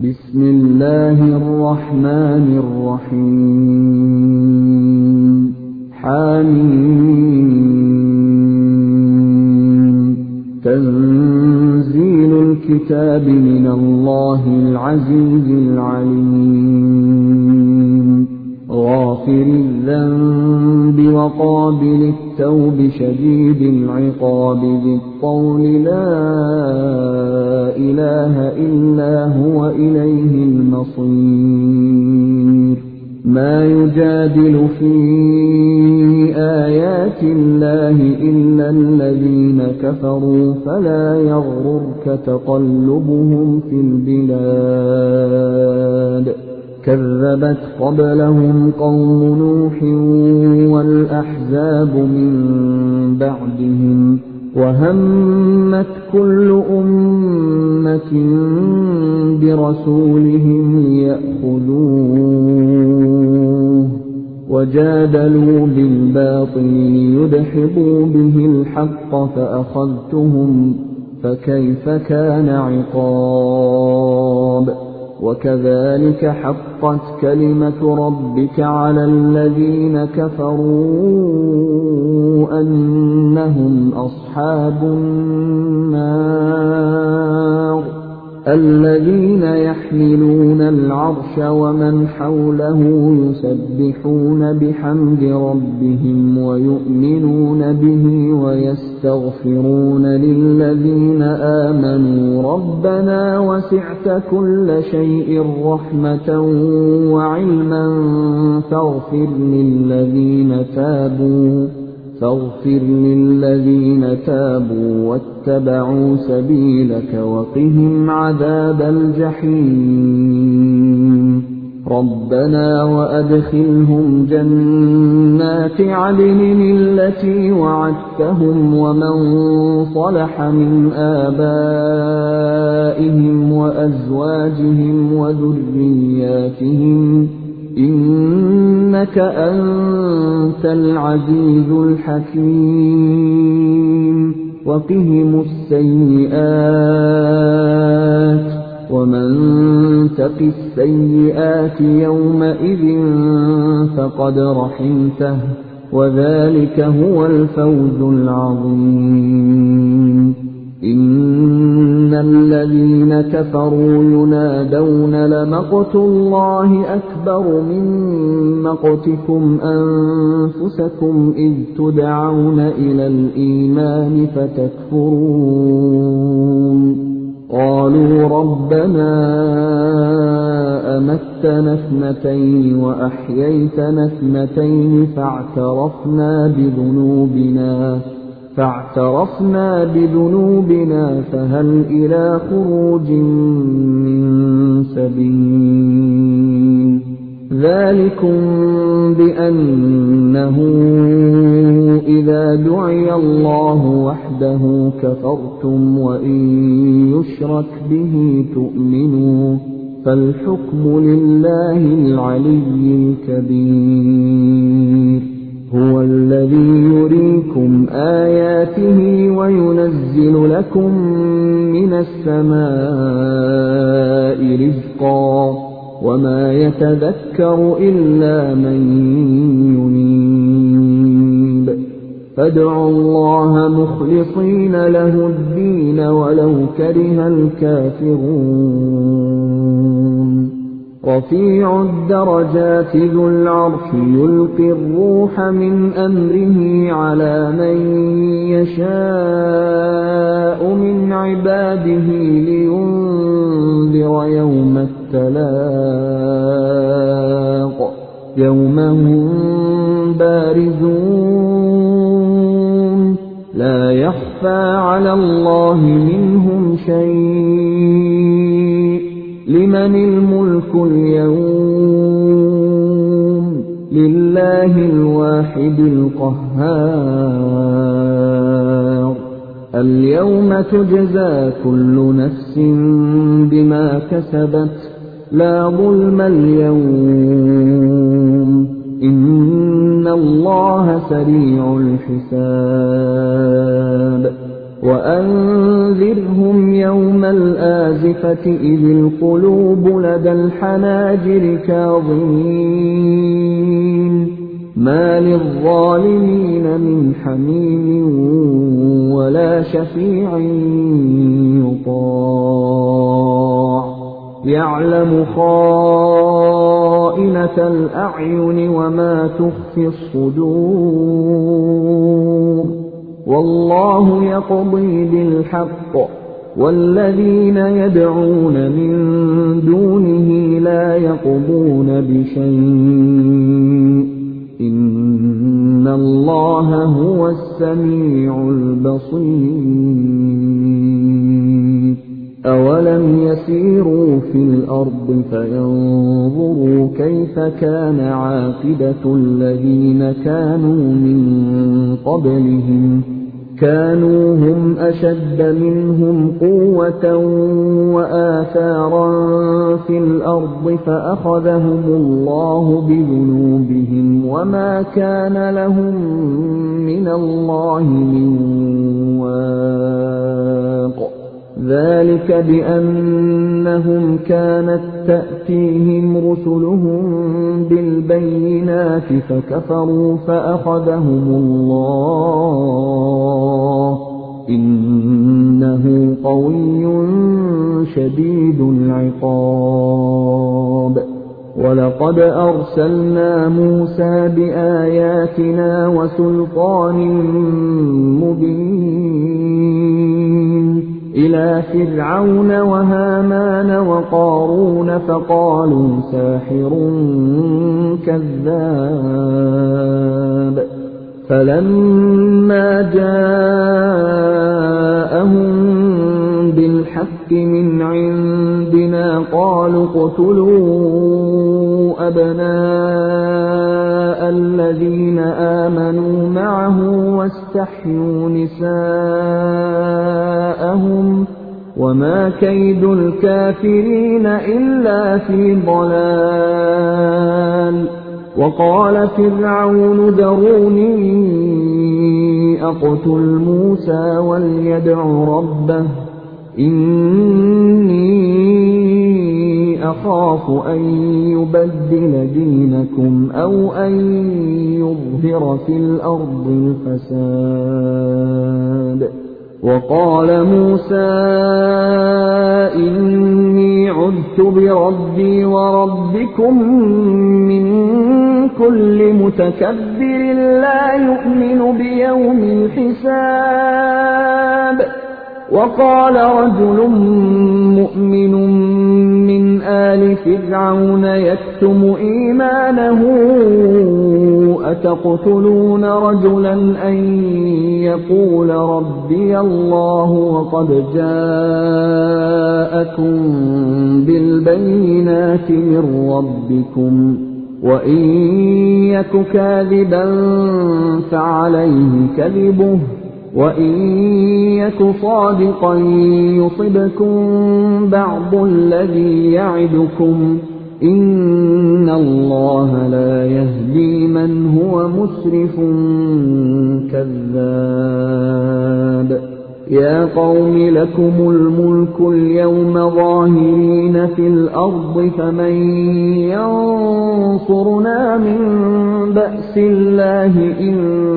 بسم الله الرحمن الرحيم حميم تنزيل الكتاب من الله العزيز العليم غافر الذنب وقابل التوب شديد العقاب ذي الطول لا إله إلا هو إليه المصير ما يجادل في آيات الله إلا الذين كفروا فلا يغررك تقلبهم في البلاد كذبت قبلهم قوم نوح والأحزاب من بعدهم وهمت كل أمة برسولهم ليأخذوه وجادلوا بالباطل ليدحضوا به الحق فأخذتهم فكيف كان عقاب وكذلك حقت كلمة ربك على الذين كفروا أنهم أصحاب النار الذين يحملون العرش ومن حوله يسبحون بحمد ربهم ويؤمنون به ويستغفرون للذين آمنوا ربنا وسعت كل شيء رحمة وعلما فاغفر للذين تابوا واتبعوا سبيلك وقهم عذاب الجحيم ربنا وأدخلهم جنات عدن التي وعدتهم ومن صلح من آبائهم وأزواجهم وذرياتهم إنك أنت العزيز الحكيم وقهم السيئات ومن تق السيئات يومئذ فقد رحمته وذلك هو الفوز العظيم إن الذين كفروا ينادون لمقت الله أكبر من مقتكم أنفسكم إذ تدعون إلى الإيمان فتكفرون قالوا ربنا أمتنا اثنتين وأحييتنا اثنتين فاعترفنا بذنوبنا فهل إلى خروج من سبيل ذلكم بأنه إذا دعي الله وحده كفرتم وإن يشرك به تؤمنوا فالحكم لله العلي الكبير هو الذي يريكم آياته وينزل لكم من السماء رزقا وما يتذكر إلا من ينيب فادعوا الله مخلصين له الدين ولو كره الكافرون رفيع الدرجات ذو العرش يلقي الروح من أمره على من يشاء من عباده لينذر يوم التلاق يوم هم بارزون لا يخفى على الله منهم شيء لمن الملك اليوم لله الواحد القهار اليوم تجزى كل نفس بما كسبت لا ظلم اليوم إن الله سريع الحساب وأنذرهم يوم الآزفة إذ القلوب لدى الحناجر كاظمين ما للظالمين من حميم ولا شفيع يطاع يعلم خائنة الأعين وما تخفي الصدور والله يقضي بالحق والذين يدعون من دونه لا يقضون بشيء إن الله هو السميع البصير أولم يسيروا في الأرض فينظروا كيف كان عاقبة الذين كانوا من قبلهم كانوا هم أشد منهم قوة وآثارا في الأرض فأخذهم الله بذنوبهم وما كان لهم من الله من واق ذلك بأنهم كانت تأتيهم رسلهم بالبينات فكفروا فأخذهم الله إنه قوي شديد العقاب ولقد أرسلنا موسى بآياتنا وسلطان مبين إلى فرعون وهامان وقارون فقالوا ساحر كذاب فلما جاءهم بالحق من عندنا قالوا اقتلوا أبناء الذين آمنوا معه واستحيوا نساءهم وما كيد الكافرين إلا في ضلال وقال فرعون ذروني أقتل موسى وليدع ربه إني أخاف أن يبدل دينكم أو أن يظهر في الأرض الفساد وقال موسى إني عذت بربي وربكم من كل متكبر لا يؤمن بيوم الحساب وقال رجل مؤمن من آل فرعون يكتم إيمانه أتقتلون رجلا أن يقول ربي الله وقد جاءكم بالبينات من ربكم وإن يك كاذبا فعليه كذبه وإن يك صادقا يصبكم بعض الذي يعدكم إن الله لا يهدي من هو مسرف كذاب يا قوم لكم الملك اليوم ظاهرين في الأرض فمن ينصرنا من بأس الله إن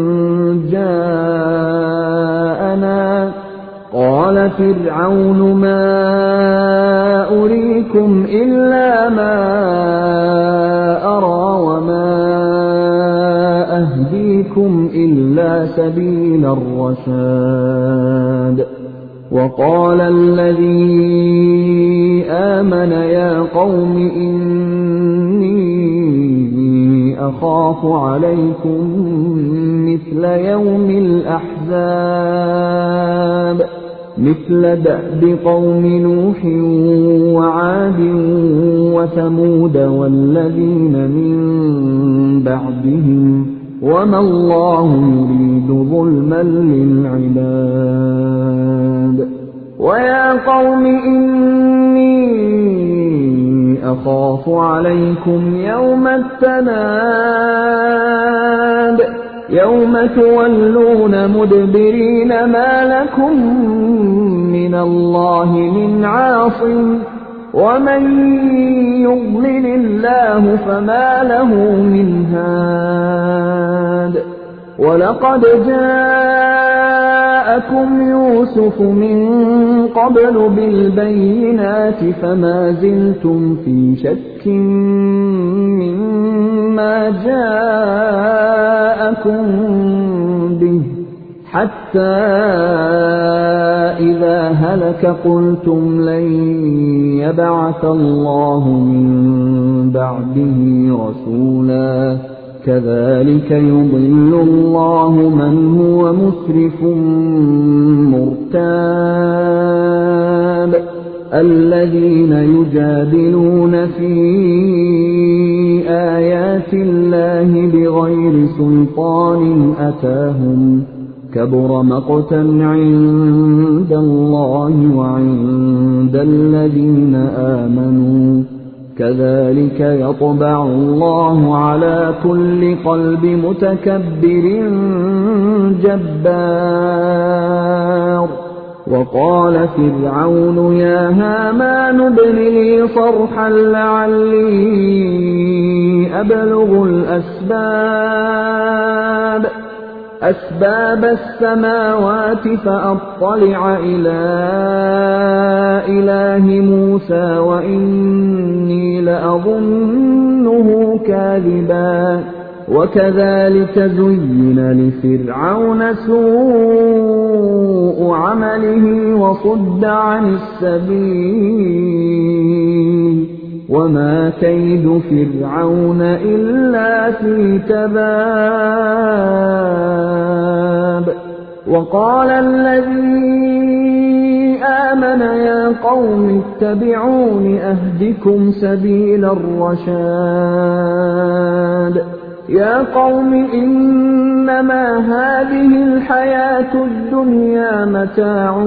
جاءنا قال فرعون ما أريكم إلا ما أرى وما أهديكم إلا سبيل الرشاد وقال الذي آمن يا قوم إني أخاف عليكم مثل يوم الأحزاب مثل دأب قوم نوح وعاد وثمود والذين من بعدهم وما الله يريد ظلما للعباد ويا قوم إني أخاف عليكم يوم التناد يوم تولون مدبرين ما لكم من الله من عاصم ومن يضلل الله فما له من هاد ولقد جاءكم يوسف من قبل بالبينات فما زلتم في شك مما جاءكم به حتى إذا هلك قلتم لن يبعث الله من بعده رسولا كذلك يضل الله من هو مسرف مرتاب الذين يجادلون في آيات الله بغير سلطان أتاهم كبر مقتا عند الله وعند الذين آمنوا كذلك يطبع الله على كل قلب متكبر جبار وقال فرعون يا هامان ابن لي صرحا لعلي أبلغ أسباب السماوات فأطلع إلى إله موسى وإني لأظنه كاذبا وكذلك زين لفرعون سوء عمله وصد عن السبيل وما كيد فرعون إلا في تباب وقال الذي آمن يا قوم اتبعون أهدكم سبيل الرشاد يا قوم إنما هذه الحياة الدنيا متاع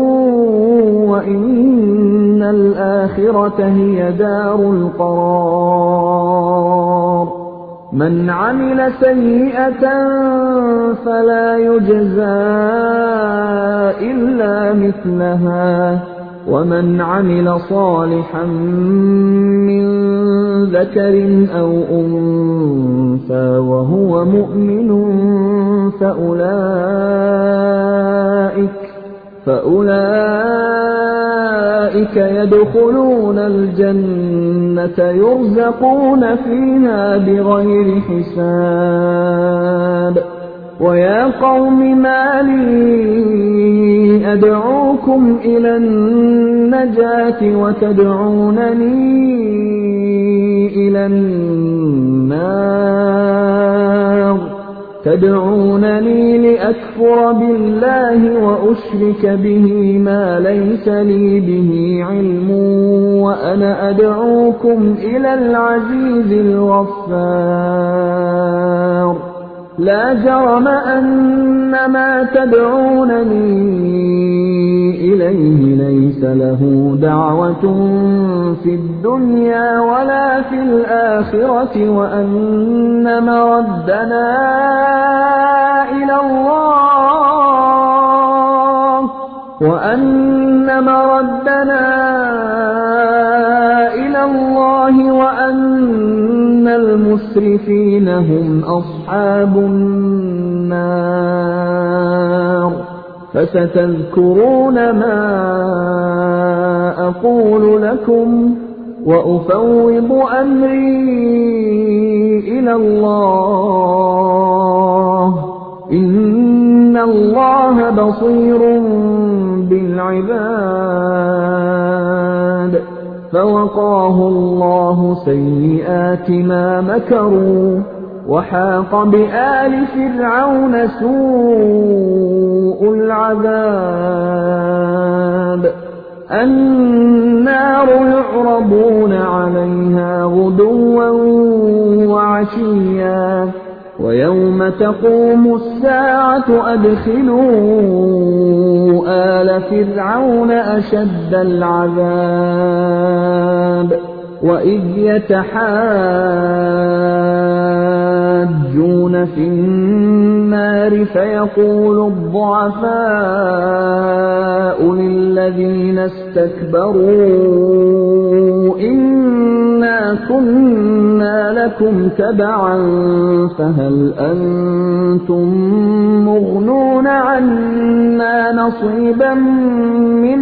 وإن الآخرة هي دار القرار من عمل سيئة فلا يجزى إلا مثلها ومن عمل صالحا من ذكر أو أنثى وهو مؤمن فأولئك يدخلون الجنة يرزقون فيها بغير حساب ويا قوم ما لي أدعوكم إلى النجاة وتدعونني إلى النار تدعونني لأكفر بالله وأشرك به ما ليس لي به علم وأنا أدعوكم إلى العزيز الغفار لا جرم أن ما تدعونني إليه ليس له دعوة في الدنيا ولا في الآخرة وأن مردنا إلى الله وأن المسرفين هم أصحاب النار فستذكرون ما أقول لكم وأفوض أمري إلى الله إن الله بصير بالعباد فوقاه الله سيئات ما مكروا وحاق بآل فرعون سوء العذاب النار يعرضون عليها غدوا وعشيا ويوم تقوم الساعة أدخلوا آل فرعون أشد العذاب وإذ يتحاجون يتحاجون في النار فيقول الضعفاء للذين استكبروا إنا كنا لكم تبعا فهل أنتم مغنون عنا نصيبا من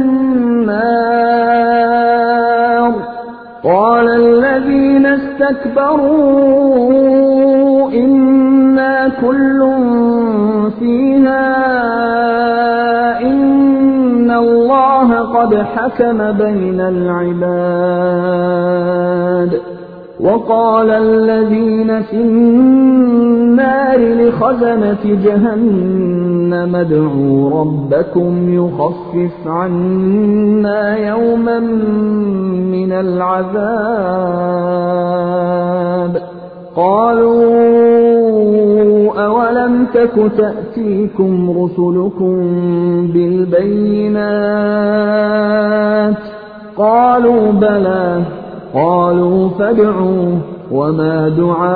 النار قال الذين استكبروا إنا كل فيها إن الله قد حكم بين العباد وقال الذين في النار لخزنة جهنم ادعوا ربكم يخفف عنا يوما من العذاب قالوا أولم تك تأتيكم رسلكم بالبينات قالوا بلى قالوا فادعوا وما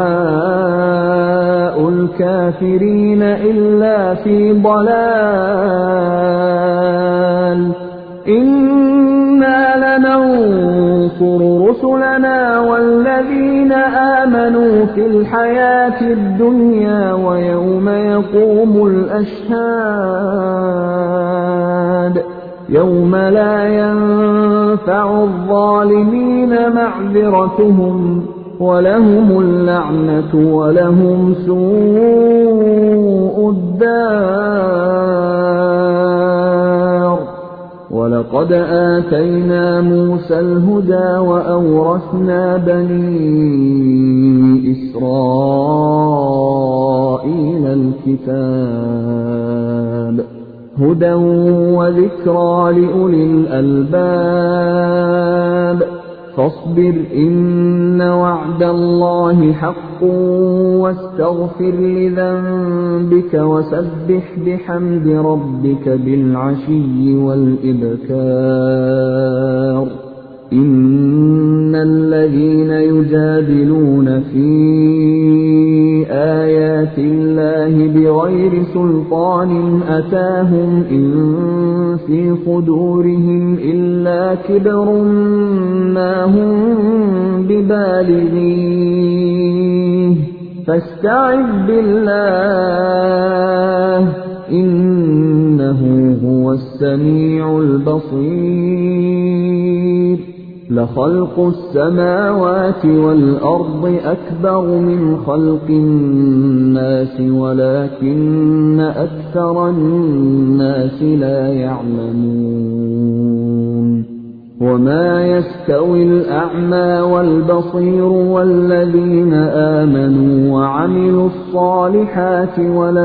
دعاء الكافرين إلا في ضلال إنا لننصر رسلنا والذين آمنوا في الحياة الدنيا ويوم يقوم الأشهاد يوم لا ينفع الظالمين معذرتهم ولهم اللعنة ولهم سوء الدار ولقد آتينا موسى الهدى وأورثنا بني إسرائيل الكتاب هدى وذكرى لأولي الألباب فاصبر إن وعد الله حق واستغفر لذنبك وسبح بحمد ربك بالعشي والإبكار إن الذين يجادلون في آيات الله بغير سلطان أتاهم إن في صدورهم إلا كبر ما هم ببالغيه فاستعذ بالله إنه هو السميع البصير لخلق السماوات والأرض أكبر من خلق الناس ولكن أكثر الناس لا يعلمون وما يستوي الأعمى والبصير والذين آمنوا وعملوا الصالحات ولا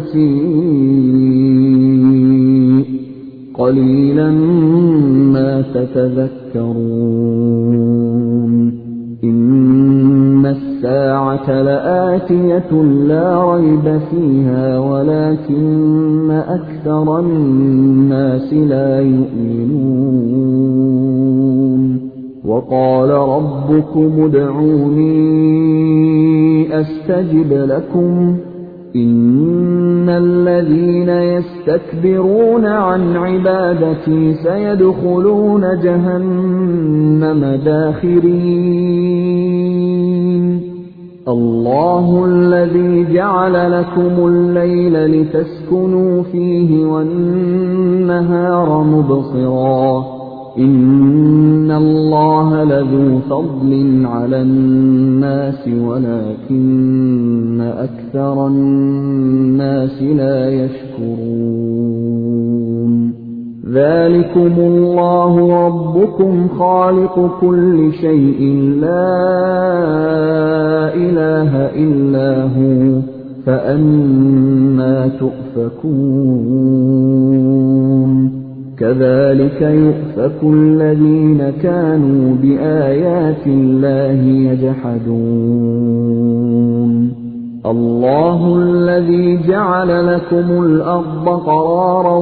المسيء قليلا ما تتذكرون إن الساعة لآتية لا ريب فيها ولكن أكثر الناس لا يؤمنون وقال ربكم ادعوني أستجب لكم إن الذين يستكبرون عن عبادتي سيدخلون جهنم داخرين الله الذي جعل لكم الليل لتسكنوا فيه والنهار مبصرا إن الله لذو فضل على الناس ولكن أكثر الناس لا يشكرون ذلكم الله ربكم خالق كل شيء لا إله إلا هو فأنى تؤفكون كذلك يؤفك الذين كانوا بآيات الله يجحدون الله الذي جعل لكم الأرض قرارا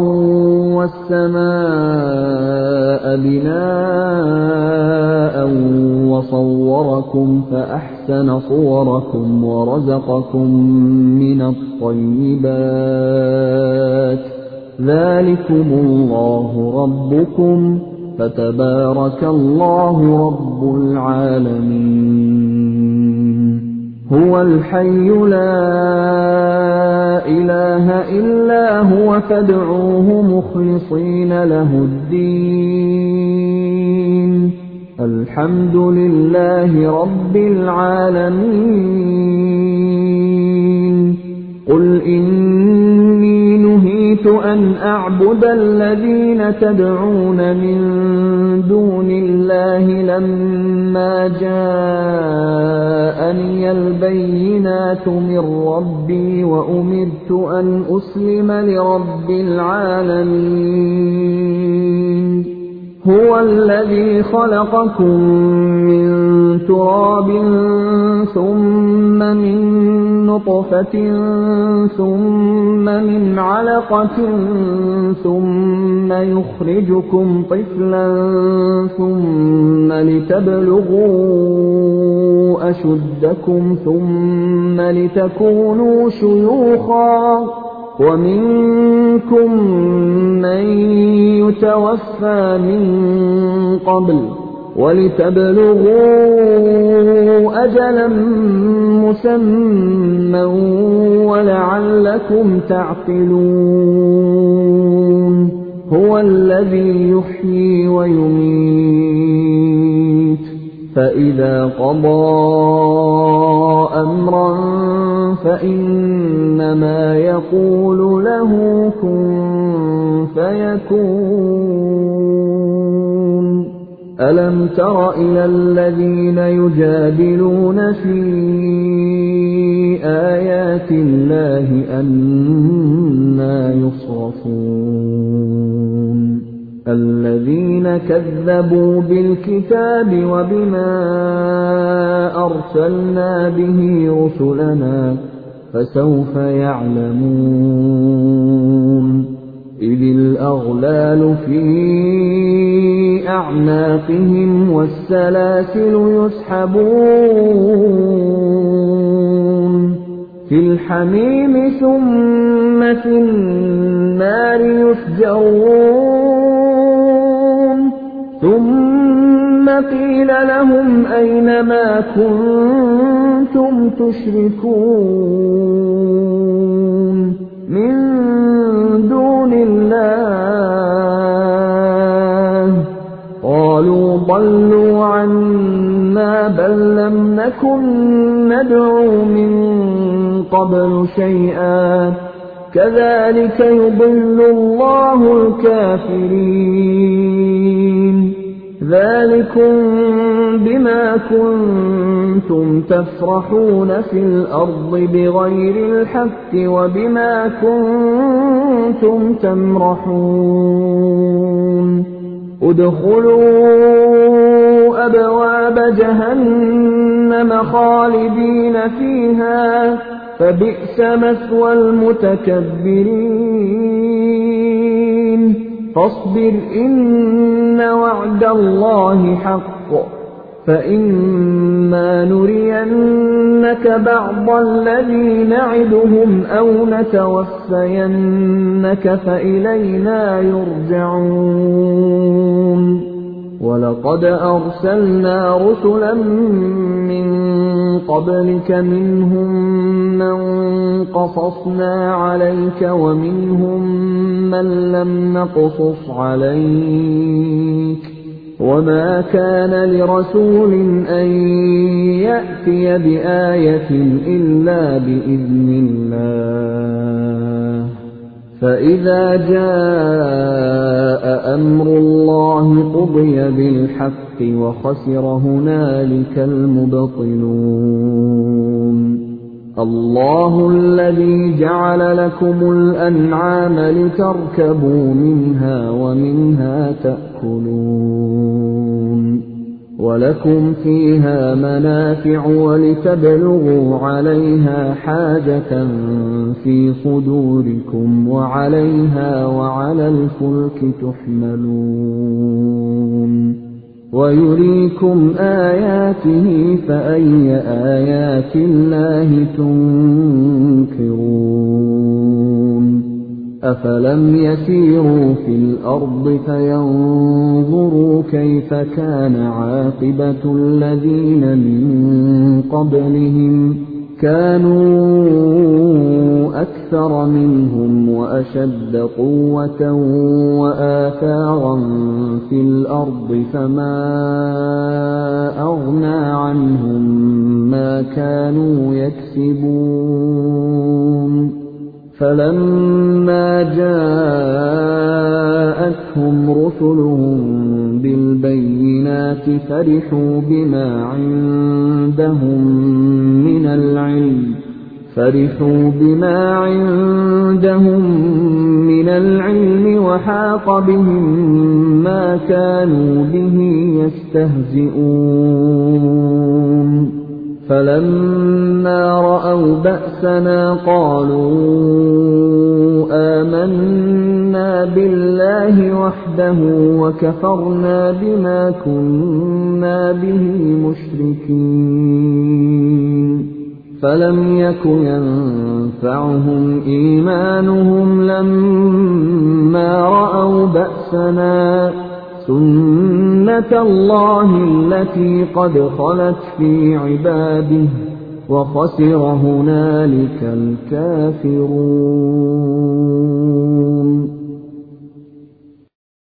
والسماء بناء صوركم فأحسن صوركم ورزقكم من الطيبات ذلكم الله ربكم فتبارك الله رب العالمين هو الحي لا إله إلا هو فادعوه مخلصين له الدين الحمد لله رب العالمين قل إني نهيت أن أعبد الذين تدعون من دون الله لما جاءني البينات من ربي وأمرت أن أسلم لرب العالمين هو الذي خلقكم من تراب ثم من نطفة ثم من علقة ثم يخرجكم طفلا ثم لتبلغوا أشدكم ثم لتكونوا شيوخا ومنكم من يتوفى من قبل ولتبلغوا أجلا مسمى ولعلكم تعقلون هو الذي يحيي ويميت فإذا قضى أمرا فإنما يقول له كن فيكون ألم تر إلى الذين يجادلون في آيات الله أنى يصرفون الذين كذبوا بالكتاب وبما أرسلنا به رسلنا فسوف يعلمون إذ الأغلال في أعناقهم والسلاسل يسحبون في الحميم ثم في النار يسجرون ثم قيل لهم أين ما كنتم تشركون من دون الله قالوا ضلوا عنا بل لم نكن ندعو من قبل شيئا كذلك يضل الله الكافرين ذلكم بما كنتم تفرحون في الأرض بغير الحق وبما كنتم تمرحون ادخلوا أبواب جهنم خالدين فيها فبئس مثوى المتكبرين فاصبر إن وعد الله حق فإما نرينك بعض الذي نعدهم أو نتوفينك فإلينا يرجعون ولقد أرسلنا رسلا من قبلك منهم من قصصنا عليك ومنهم من لم نقصص عليك وما كان لرسول أن يأتي بآية إلا بإذن الله فإذا جاء أمر الله قضي بالحق وخسر هنالك المبطلون الله الذي جعل لكم الأنعام لتركبوا منها ومنها تأكلون ولكم فيها منافع ولتبلغوا عليها حاجة في صدوركم وعليها وعلى الفلك تحملون ويريكم آياته فأي آيات الله تنكرون أفلم يسيروا في الأرض فينظروا كيف كان عاقبة الذين من قبلهم كانوا أكثر منهم وأشد قوة وآثارا في الأرض فما أغنى عنهم ما كانوا يكسبون فلما جاءتهم رسلهم بالبينات فرحوا بما عندهم من العلم وحاق بهم ما كانوا به يستهزئون فلما رأوا بأسنا قالوا آمنا بالله وحده وكفرنا بما كنا به مشركين فلم يك ينفعهم إيمانهم لما رأوا بأسنا سنة الله التي قد خلت في عباده وخسر هنالك الكافرون.